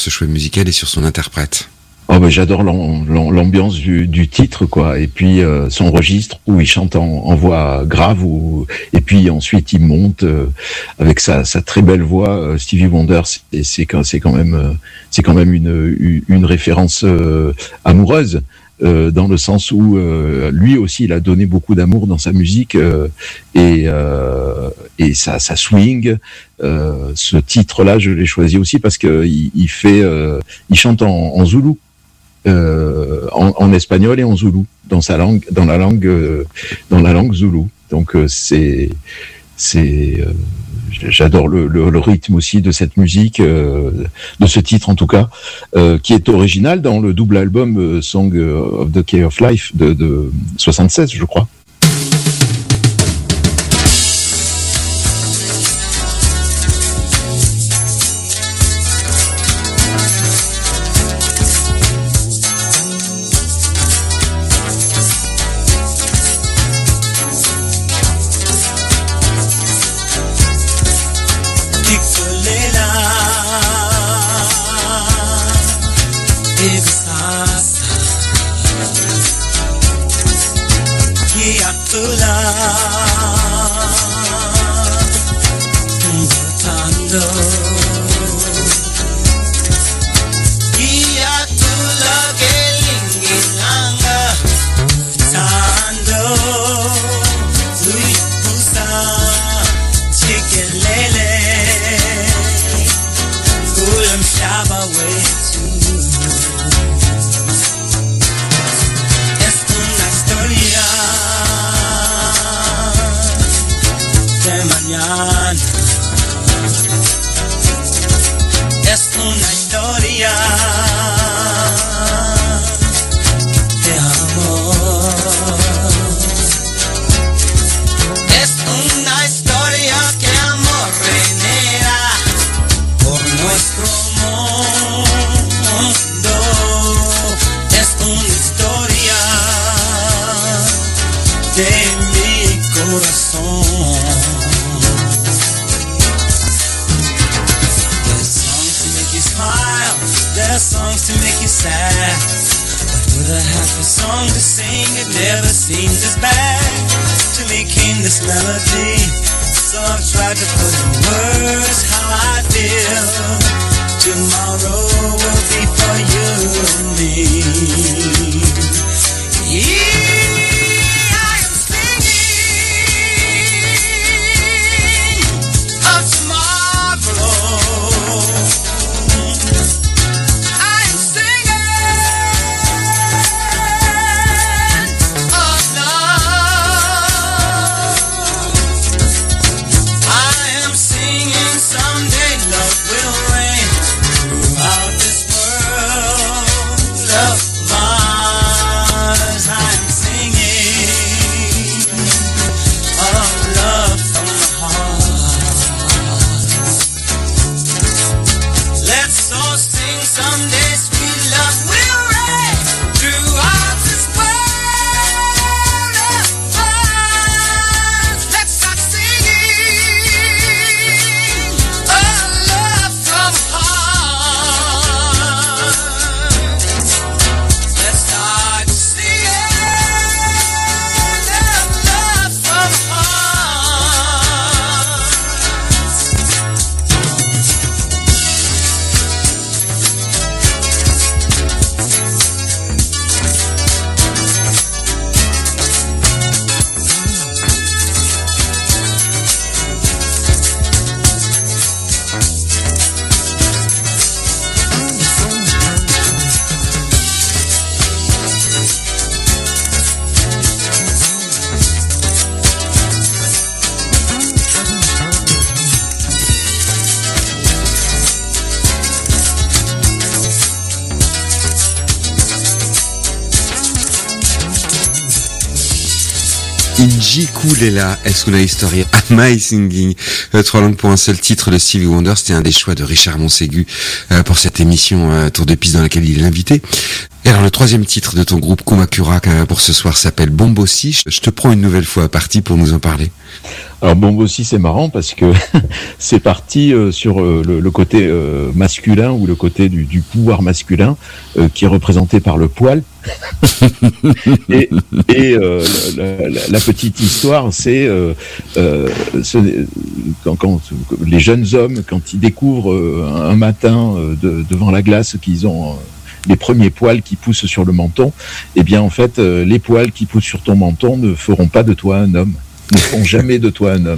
ce choix musical et sur son interprète? Oh ben j'adore l'ambiance du titre, quoi, et puis son registre où il chante en voix grave, et puis ensuite il monte avec sa très belle voix. Stevie Wonder, c'est quand même une référence amoureuse, dans le sens où lui aussi il a donné beaucoup d'amour dans sa musique, et ça swing. Ce titre-là, je l'ai choisi aussi parce que il chante en zoulou. En espagnol et en zoulou, dans la langue zoulou. Donc j'adore le rythme aussi de cette musique, de ce titre en tout cas, qui est original dans le double album Song of the Key of Life de 76, je crois. Kulela, est-ce una historia, Am I Singing, 3 langues pour un seul titre de Stevie Wonder. C'était un des choix de Richard Monségu pour cette émission Tour de piste dans laquelle il est l'invité. Et alors le troisième titre de ton groupe Kumakura pour ce soir s'appelle Bombosi. Je te prends une nouvelle fois à partie pour nous en parler. Alors Bombo aussi c'est marrant parce que c'est parti sur le côté masculin ou le côté du pouvoir masculin qui est représenté par le poil. et la petite histoire, c'est quand les jeunes hommes, quand ils découvrent un matin devant la glace qu'ils ont les premiers poils qui poussent sur le menton, eh bien en fait les poils qui poussent sur ton menton ne feront pas de toi un homme, ne feront jamais de toi un homme.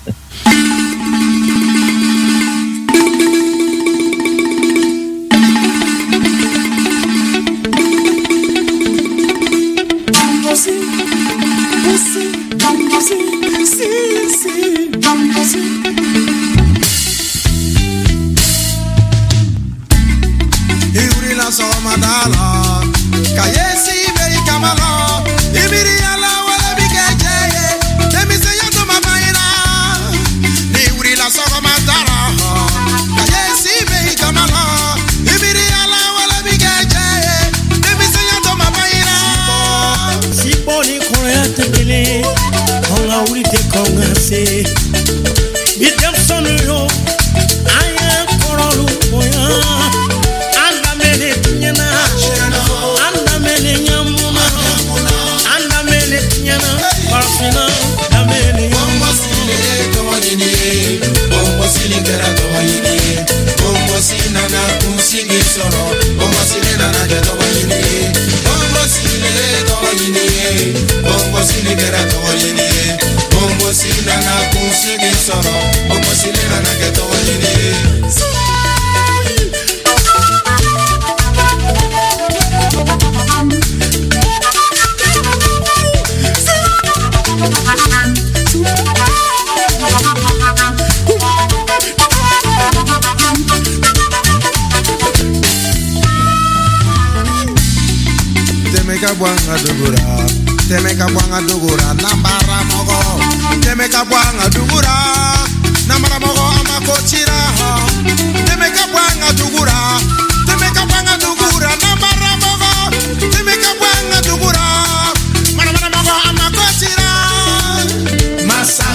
Temeka bwanga dugura nambara mogo Temeka bwanga dugura nambara mogo amakochira Temeka bwanga dugura nambara mogo Temeka bwanga dugura nambara mogo amakochira Massa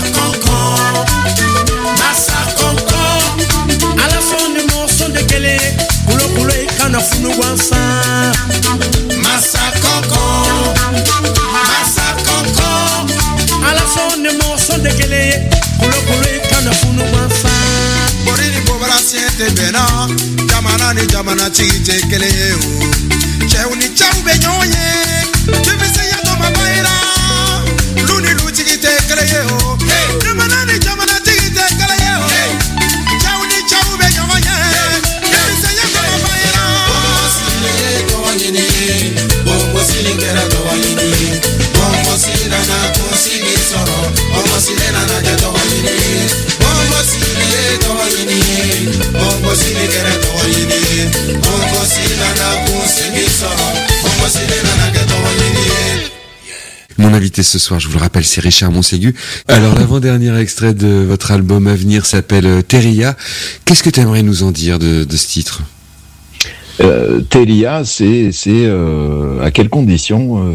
konko ala son de mon son de kele kulo ikana funu wansa Massa konko ala son de mon son de kele kulo ikana funu wansa Borini bobara siete bena jamana chite kele o cheuni chaube nyonye tebise ya to mabaira luni lu chite kele o jamana chite kele o cheuni chaube nyonye tebise ya to mabaira Bongo silingera to wanyini Bongo silana kusigi soro Bongo silena na jato wanyini Bongo silingera to wanyini Bongo silingera to wanyini Bongo silana kusigi soro Bongo silena na jato wanyini. Mon invité ce soir, je vous le rappelle, c'est Richard Montségu. Alors, l'avant-dernier extrait de votre album à venir s'appelle Teria. Qu'est-ce que tu aimerais nous en dire de ce titre ? Teria, c'est à quelles conditions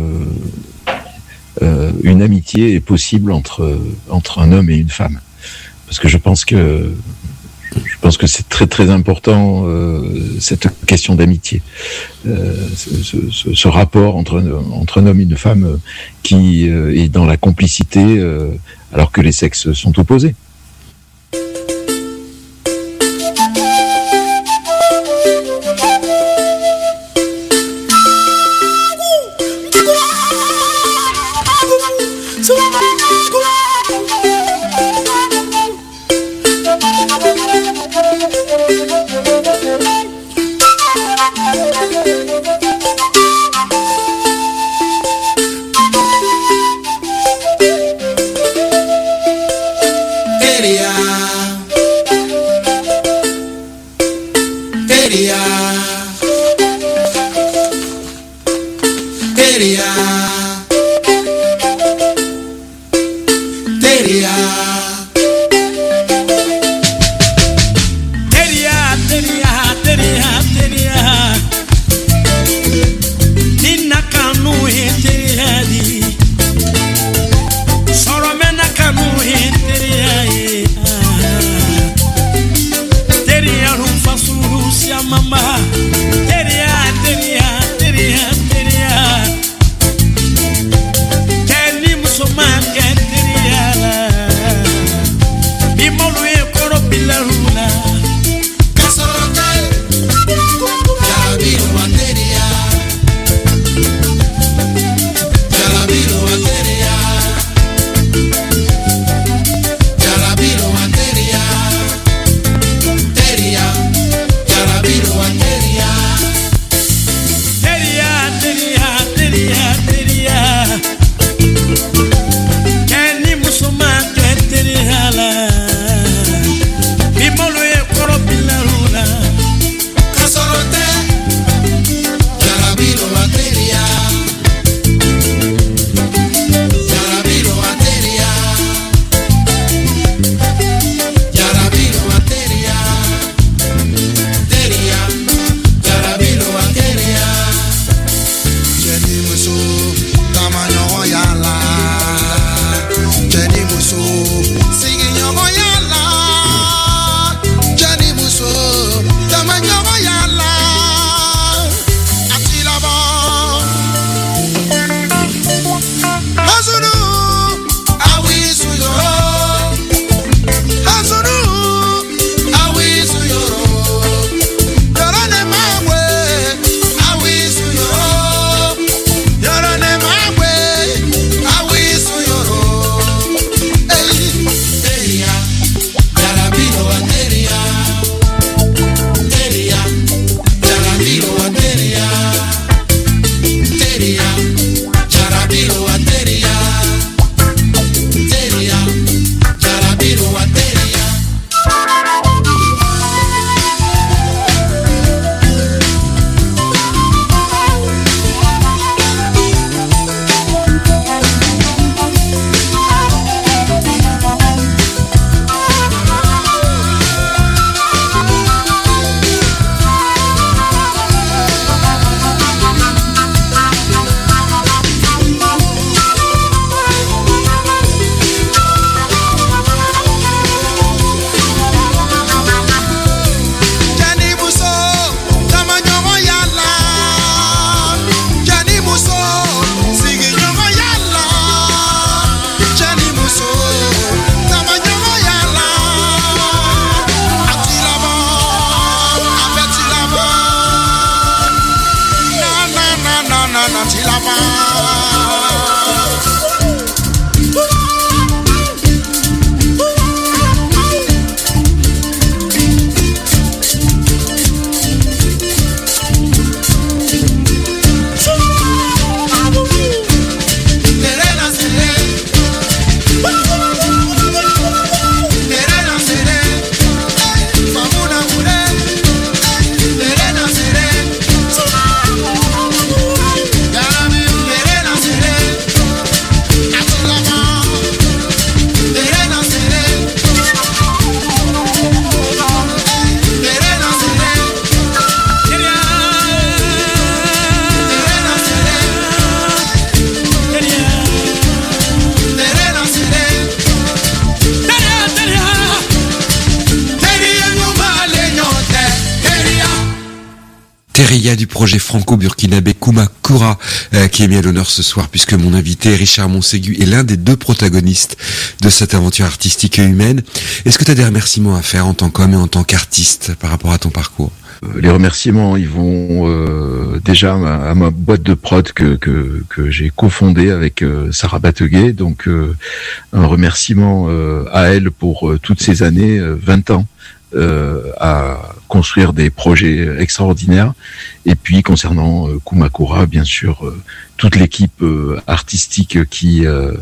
une amitié est possible entre un homme et une femme. Parce que je pense que c'est très très important cette question d'amitié, ce rapport entre un homme et une femme qui est dans la complicité alors que les sexes sont opposés. Soro mena kanu hintere Teria du projet franco-burkinabé Koumakura qui est mis à l'honneur ce soir puisque mon invité Richard Monségu est l'un des deux protagonistes de cette aventure artistique et humaine. Est-ce que tu as des remerciements à faire en tant qu'homme et en tant qu'artiste par rapport à ton parcours ? Les remerciements, ils vont déjà à ma boîte de prod que j'ai cofondée avec Sarah Bateguet. Donc un remerciement à elle pour toutes ces années, 20 ans, à construire des projets extraordinaires. Et puis concernant Koumakura, bien sûr, toute l'équipe artistique qui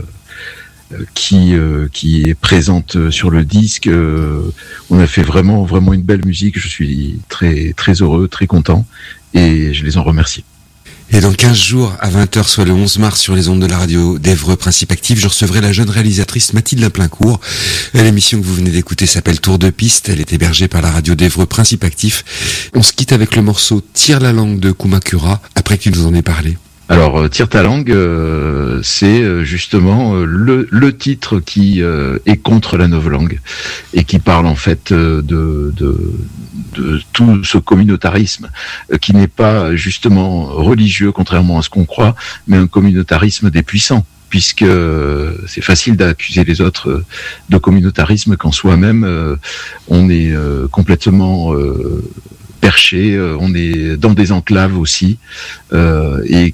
est présente sur le disque. On a fait vraiment une belle musique. Je suis très très heureux, très content, et je les en remercie. Et dans 15 jours, à 20h, soit le 11 mars, sur les ondes de la radio d'Évreux Principe Actif, je recevrai la jeune réalisatrice Mathilde Laplincourt. L'émission que vous venez d'écouter s'appelle Tour de piste. Elle est hébergée par la radio d'Évreux Principe Actif. On se quitte avec le morceau Tire la langue de Koumakura, après que tu nous en aies parlé. Alors, Tire ta langue, c'est justement le titre qui est contre la novlangue et qui parle en fait de tout ce communautarisme qui n'est pas justement religieux, contrairement à ce qu'on croit, mais un communautarisme des puissants, puisque c'est facile d'accuser les autres de communautarisme quand soi-même on est complètement perché, on est dans des enclaves aussi, et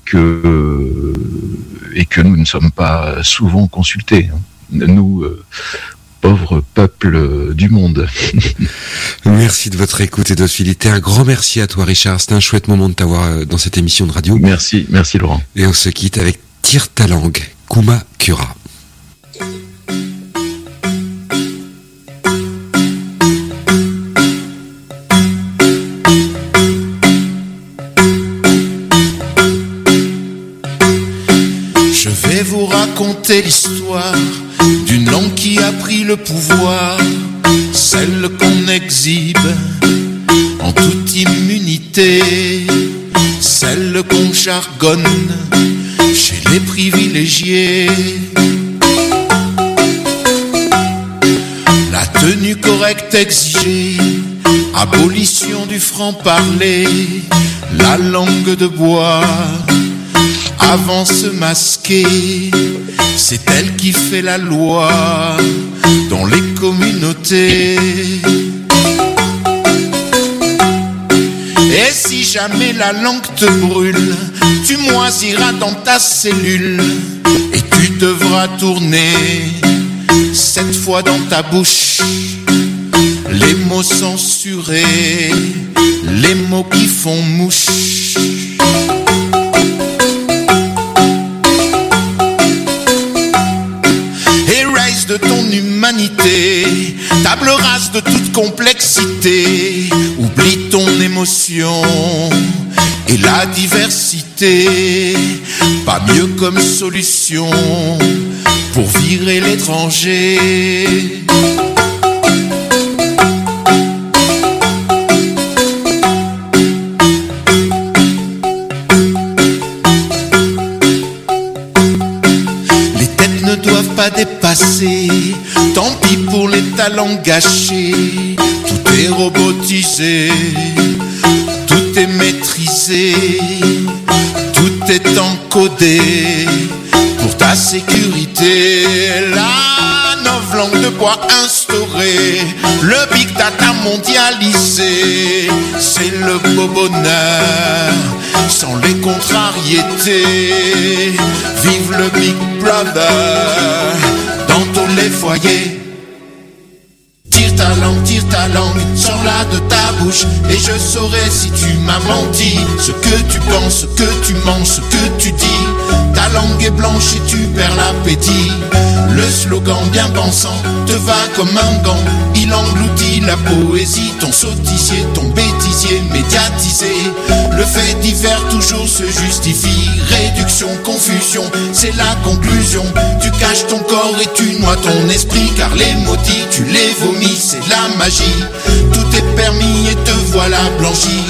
que nous ne sommes pas souvent consultés. Nous, pauvre peuple du monde. Merci de votre écoute et de votre fidélité. Un grand merci à toi, Richard. C'était un chouette moment de t'avoir dans cette émission de radio. Merci Laurent. Et on se quitte avec Tire ta langue, Kuma Kura. Je vais vous raconter l'histoire d'une langue qui a pris le pouvoir, celle qu'on exhibe en toute immunité, celle qu'on jargonne chez les privilégiés. La tenue correcte exigée, abolition du franc-parler, la langue de bois avant se masquer, c'est elle qui fait la loi dans les communautés. Et si jamais la langue te brûle, tu moisiras dans ta cellule et tu devras tourner cette fois dans ta bouche les mots censurés, les mots qui font mouche. De ton humanité, table rase de toute complexité, oublie ton émotion et la diversité, pas mieux comme solution pour virer l'étranger. Dépassé, tant pis pour les talents gâchés. Tout est robotisé, tout est maîtrisé, tout est encodé pour ta sécurité. La novlangue de bois instaurée, le big data mondialisé, c'est le beau bonheur sans les contrariétés. Vive le Big Brother dans tous les foyers. Tire ta langue, sors-la de ta bouche et je saurai si tu m'as menti. Ce que tu penses, ce que tu manges, ce que tu dis. Ta langue est blanche et tu perds l'appétit. Le slogan bien pensant te va comme un gant. Il engloutit la poésie, ton sottisier, ton bêtisier médiatisé. Le fait divers toujours se justifie. Réduction, confusion, c'est la conclusion. Tu caches ton corps et tu noies ton esprit, car les maudits, tu les vomis, c'est la magie. Tout est permis et te voilà blanchi.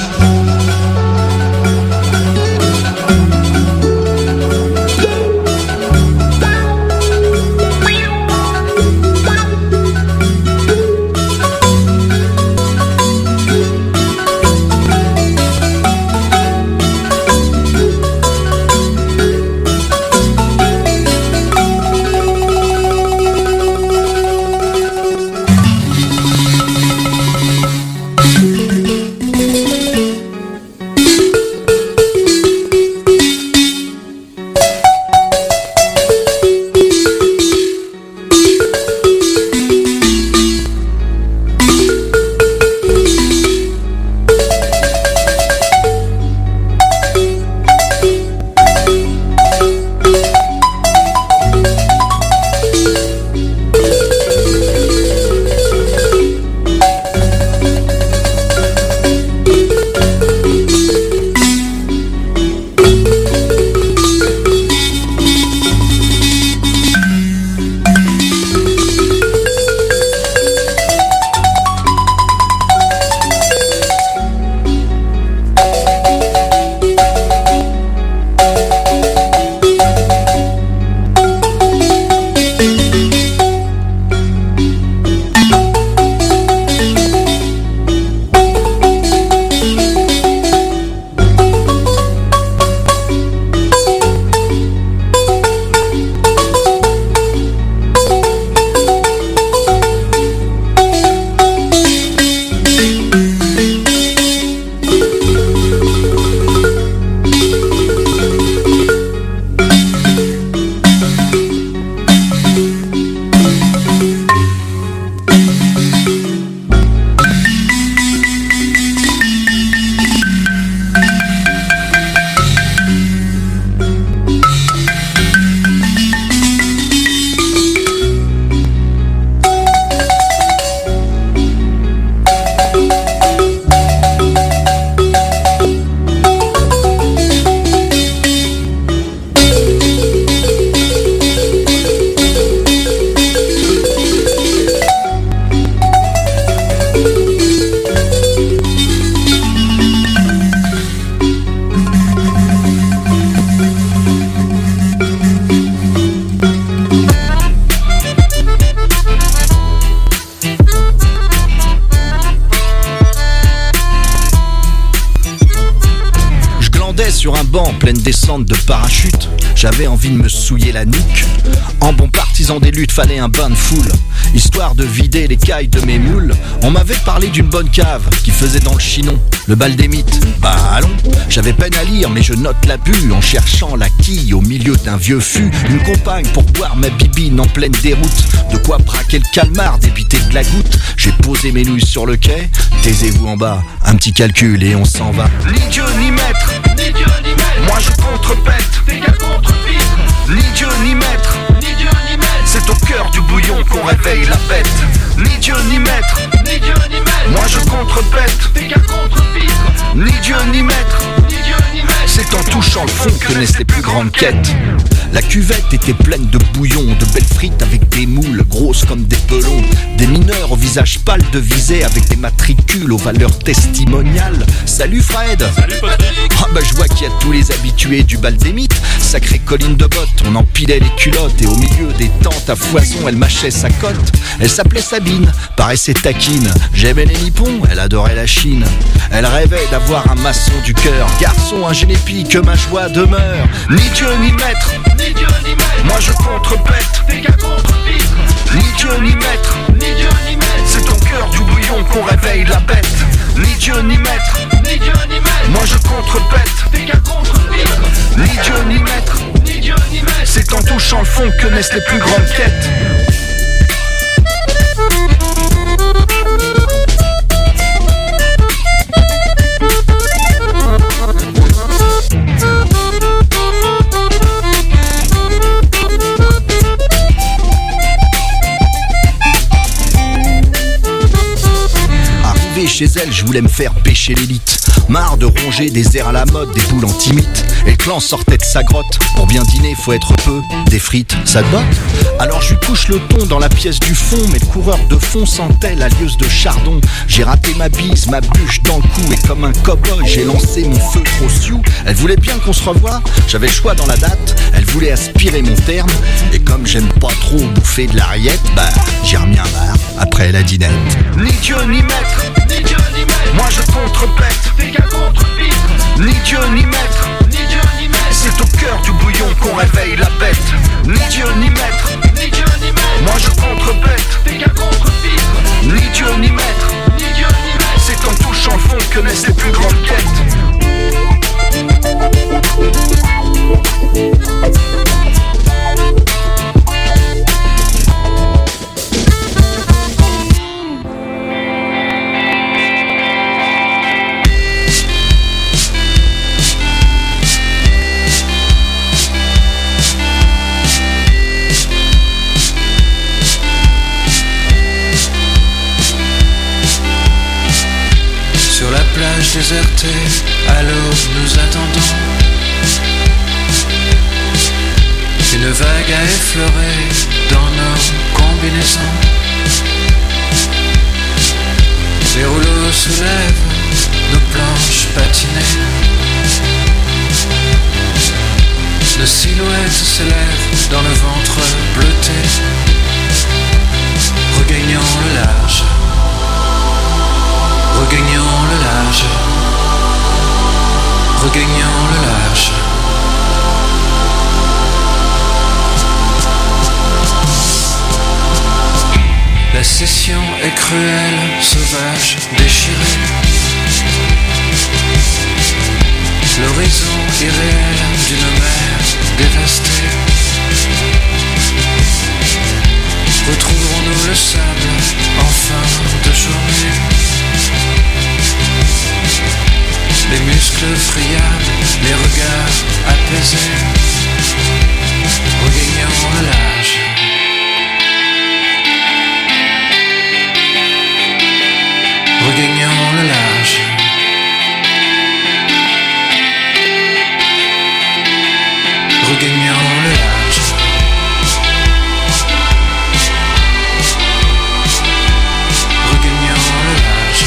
J'attendais sur un banc, pleine descente de parachute. J'avais envie de me souiller la nuque. En bon partisan des luttes, fallait un bain de foule, histoire de vider les cailles de mes moules. On m'avait parlé d'une bonne cave qui faisait dans le Chinon le bal des mythes. Bah allons, j'avais peine à lire mais je note la bu en cherchant la quille au milieu d'un vieux fût. Une compagne pour boire ma bibine en pleine déroute. De quoi braquer le calmar, débiter de la goutte. J'ai posé mes nouilles sur le quai. Taisez-vous en bas, un petit calcul et on s'en va. Ni Dieu ni maître, ni Dieu ni maître. Moi je contrepète, t'es qu'à contre-pitre. Ni Dieu ni maître, ni Dieu ni maître. C'est au cœur du bouillon qu'on réveille la bête. Ni Dieu ni maître, ni Dieu ni maître. Moi je contrepète, t'es qu'à contre-pitre. Ni Dieu ni maître, ni Dieu ni maître. C'est en touchant le fond que naissent les plus grandes quêtes. La cuvette était pleine de bouillon, de belles frites avec des moules grosses comme des pelons. Des mineurs au visage pâle de visée avec des matricules aux valeurs testimoniales. Salut Fred. Salut Patrick. Ah bah je vois qu'il y a tous les habitués du bal des mythes. Sacrée colline de bottes, on empilait les culottes. Et au milieu des tentes à foison, elle mâchait sa cote. Elle s'appelait Sabine, paraissait taquine. J'aimais les nippons, elle adorait la Chine. Elle rêvait d'avoir un maçon du cœur. Garçon, un génépi, que ma joie demeure. Ni Dieu ni maître, ni Dieu ni maître. Moi je contrepète, t'es qu'à contre-pitre. Ni Dieu ni maître, ni Dieu ni maître. C'est au cœur du bouillon qu'on réveille la bête. Ni Dieu ni maître, ni Dieu ni maître. Moi je contrepète, t'es qu'à contre-pitre. Ni Dieu ni maître, ni Dieu ni maître. C'est en touchant le fond que naissent les plus grandes quêtes. Chez elle, je voulais me faire pêcher l'élite. Marre de ronger des airs à la mode, des boules anti-mythes. Et le clan sortait de sa grotte. Pour bien dîner, faut être peu. Des frites, ça te botte? Alors je lui couche le ton dans la pièce du fond. Mais le coureur de fond sentait la lieuse de chardon. J'ai raté ma bise, ma bûche dans le cou. Et comme un cow-boy, j'ai lancé mon feu trop sioux. Elle voulait bien qu'on se revoie, j'avais le choix dans la date. Elle voulait aspirer mon terme. Et comme j'aime pas trop bouffer de la rillette, bah j'ai remis un bar après la dinette. Ni Dieu ni maître, ni Dieu ni maître. Moi je contrepète, t'es qu'à contre-pitre. Ni Dieu ni maître, ni Dieu ni maître. C'est au cœur du bouillon qu'on réveille la bête. Ni Dieu ni maître, ni Dieu ni maître. Moi je contrepète, t'es qu'à contre-pitre. Ni Dieu ni maître, ni Dieu ni maître. C'est en touchant le fond que naissent les plus grandes quêtes. Sur la plage désertée, à l'aube nous attendons. Une vague a effleuré dans nos combinaisons. Les rouleaux soulèvent nos planches patinées. Nos silhouettes s'élèvent dans le ventre bleuté. Regagnons le large. Regagnons le large. Regagnons le large. La session est cruelle, sauvage, déchirée. L'horizon irréel d'une mer dévastée. Retrouverons-nous le sable en fin de journée? Les muscles friables, les regards apaisés. Regagnons le large. Regagnons le large. Regagnons le large. Regagnons le large.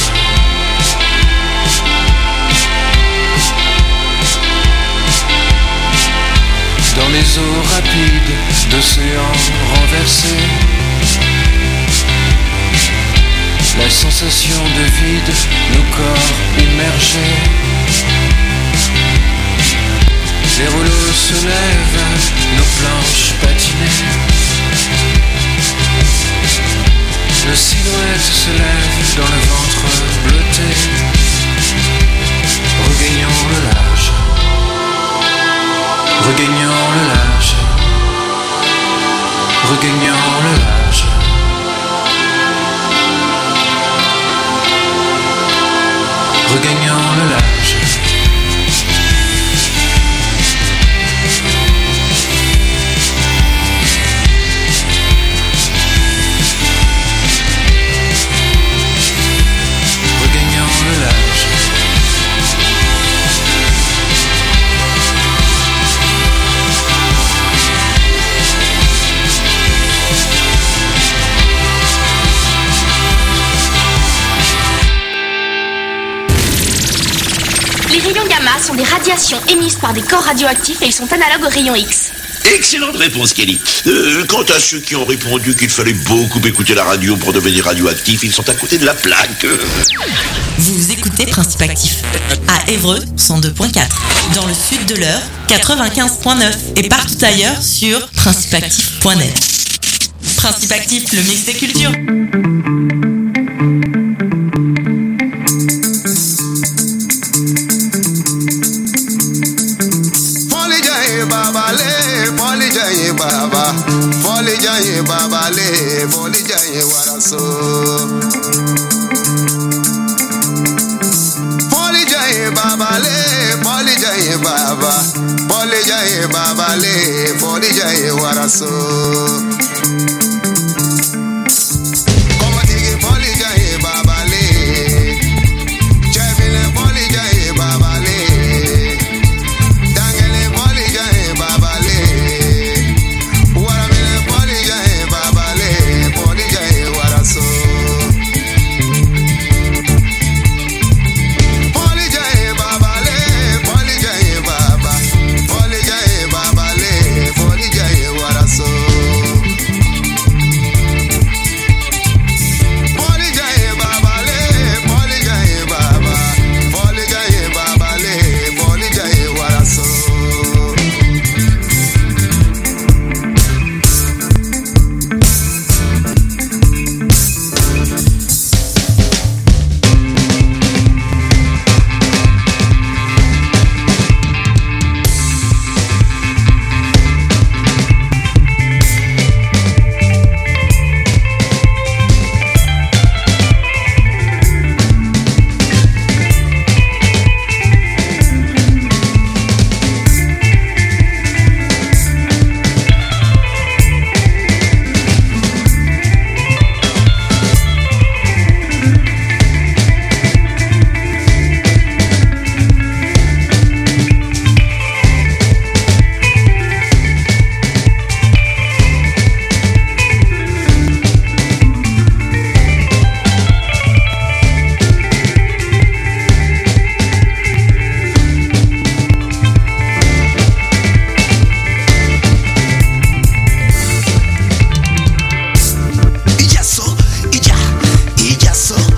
Dans les eaux rapides d'océans renversés, la sensation de vide, nos corps immergés. se lève, nos planches patinées. La silhouette se lève dans le ventre bleuté. Regagnons le large. Regagnons le large. Regagnons le large. Regagnons le large. Regagnons le large. Les rayons gamma sont des radiations émises par des corps radioactifs et ils sont analogues aux rayons X. Excellente réponse, Kelly. Quant à ceux qui ont répondu qu'il fallait beaucoup écouter la radio pour devenir radioactif, ils sont à côté de la plaque. Vous écoutez Principe Actif à Évreux 102.4, dans le sud de l'Eure 95.9 et partout ailleurs sur principeactif.net. Principe Actif, le mix des cultures. Baba, foli jaye baba le, foli jaye waraso. Foli jaye baba le, foli jaye baba, foli jaye baba le, foli jaye waraso.